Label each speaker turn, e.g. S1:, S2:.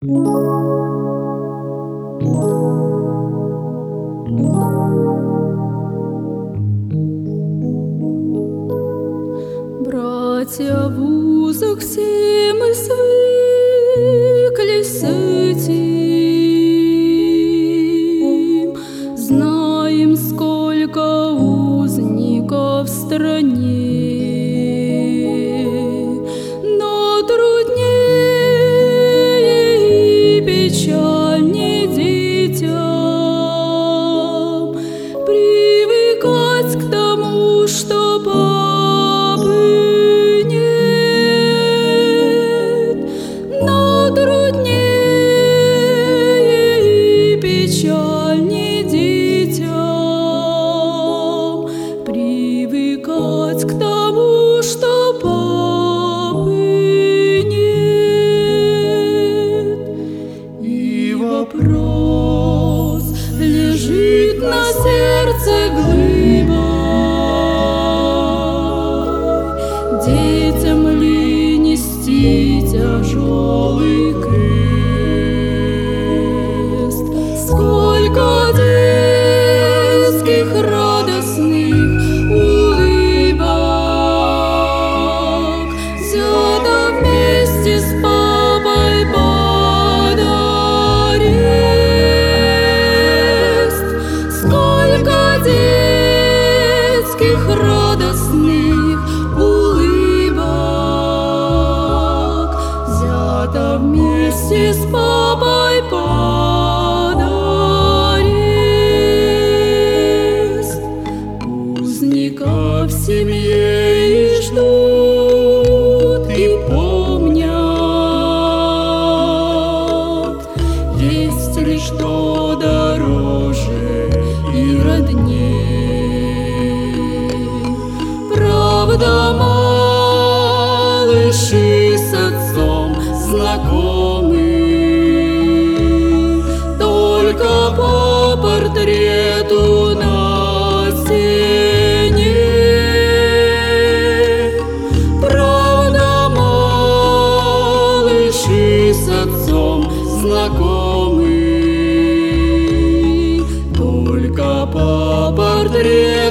S1: Братья в узах все мы свыклись с этим, знаем, сколько узников в стране, но труднее и печальнее детям привыкать к тому, что папы нет, но труднее и печальнее детям привыкать к тому, что папы нет. И вопрос лежит на сердце глыбой: детям ли нести тяжелый крест? Сколько детских радостных улыбок взято вместе с папой под арест. Сколько детских радостных улыбок взято вместе с папой под арест. Узника в семье и ждут, и помнят, есть ли что дороже и родней. Правда, малыши с отцом знакомы только по портрету на стене. Правда, малыши с отцом знакомы только по портрету